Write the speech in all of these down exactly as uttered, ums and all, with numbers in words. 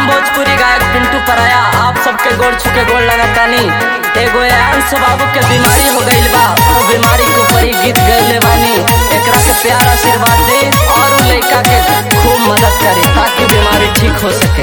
भोजपुरी गायक पिंटू पराया आप सबके गोड़ छुके गोड़ लगातानी। एगो अंश बाबू के बीमारी हो गईल बा, वो बीमारी के ऊपर ही गीत गईले बानी। एकरा के प्यार आशीर्वाद दे और उ लइका के खूब मदद करे ताकि बीमारी ठीक हो सके।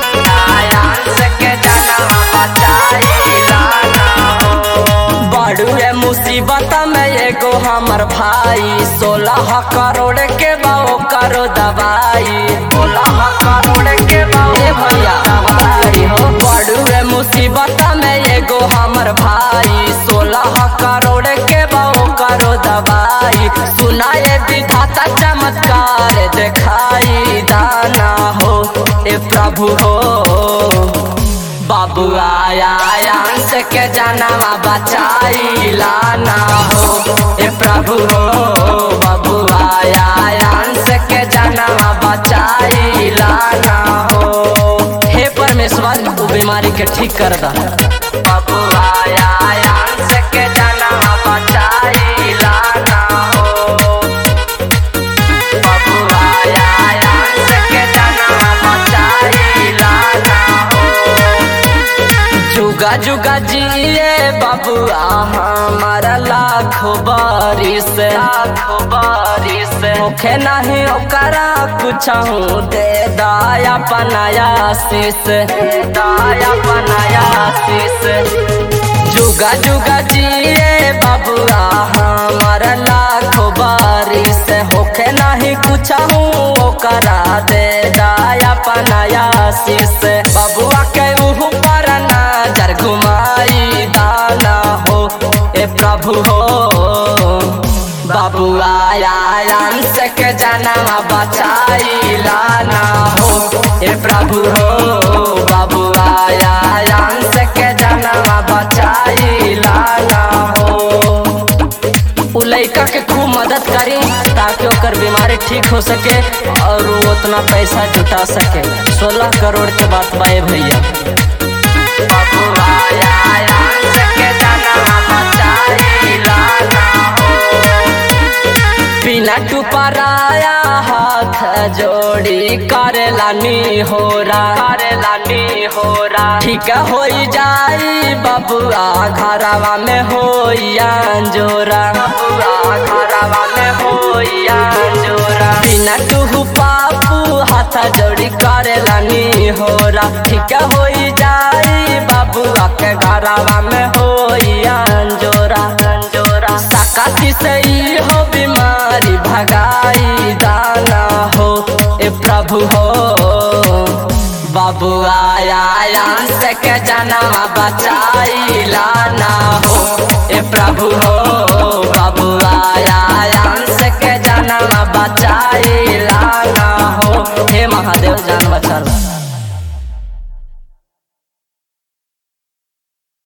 बड़ू है मुसीबत में एगो हमर भाई, सोलह करोड़ के बाओ करो दवाई, सोलह करोड़ के बाओ भैया दवाई हो। बड़ू है मुसीबत में एगो हमर भाई, सोलह करोड़ के बाओ करो दवाई। सुनाए विधाता चमत्कार दिखाई दाना हो ए प्रभु हो। बाबू आया अंश के जानवा बचाई लाना हो ए प्रभु हो। बाबू आया अंश के जानवा बचाई लाना हो। हे परमेश्वर तू बीमारी के ठीक कर दा। बाबू आया अंश के जानवा बचाई लाना हो। बाबू आया अंश के जानवा बचाई लाना हो। जुगा जुगा जिए बाबुआ हमारा लाखों बारिश, लाखों बारिश होखे नहीं ओकरा कुछहू दे दाया पनाया शीश, दाया पनाया शीश। जुगा जुगा जिए बाबुआ हमारा लाखों बारिश, होखे नहीं कुछहू ओकरा दे दाया पनाया शीश। बाबुआ के उहु पर नजर घुमाई दाना हो ए प्रभु हो। बाबू आया अंश के जानवा बचाई लाना हो ए प्रभु हो। बाबू आया अंश के जानवा बचाई लाना हो। उ लइका के खूब मदद करी ताकि ओकर बीमारी ठीक हो सके और वो उतना पैसा जुटा सके। सोलह करोड़ के बात बाए भैया। बाबू आया अंश के जानवा बचाई लाना हो। बिना टुपराया हाथ जोड़ी करेलानी होरा, करेलानी होरा। ठीक हो जाई बबुआ घरवा में होई अंजोरा, बबुआ घरवा में होई अंजोरा। बिना टुहु पापू हाथ जोड़ी करेलानी होरा। ठीक हो जाई बबुआ के घरवा में होई अंजोरा, अंजोरा। सकती से ही हो बीमारी भगाई दाना हो ए प्रभु हो। बाबू आया अंश के जानवा बचाई लाना हो ए प्रभु हो। बाबू आया अंश के जानवा बचाई लाना हो। हे महादेव जान बचा ला।